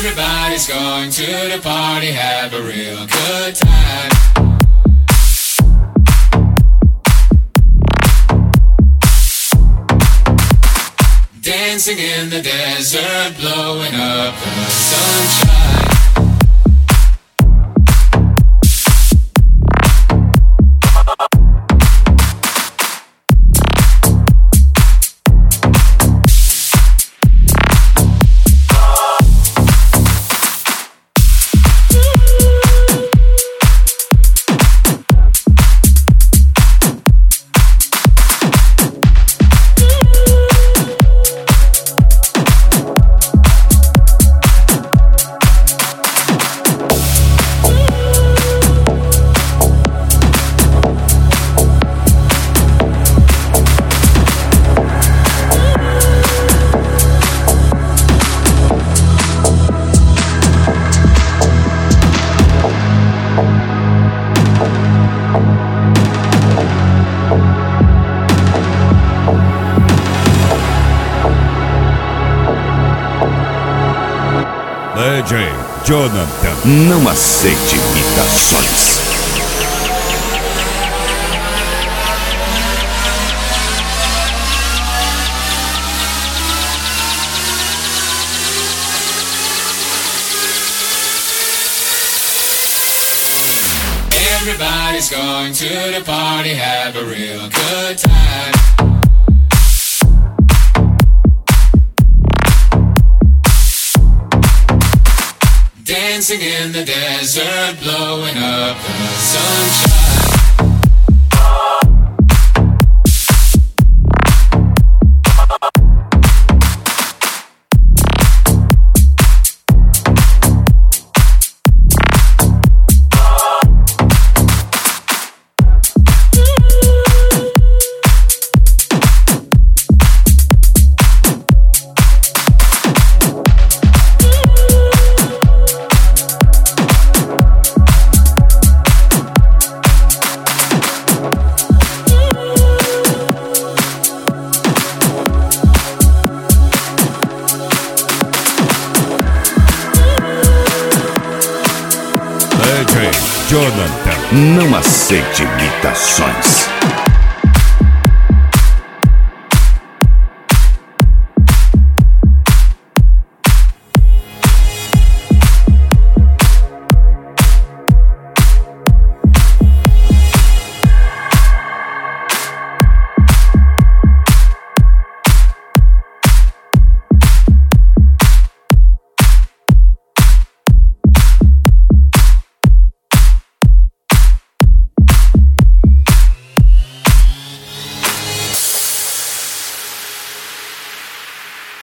Everybody's going to the party, have a real good time. Dancing in the desert, blowing up the sunshine. DJ Jonathan. Não aceite imitações. Everybody's going to the party, have a real good time. Dancing in the desert, blowing up the sunshine. DJ Jonathan. Não aceite imitações.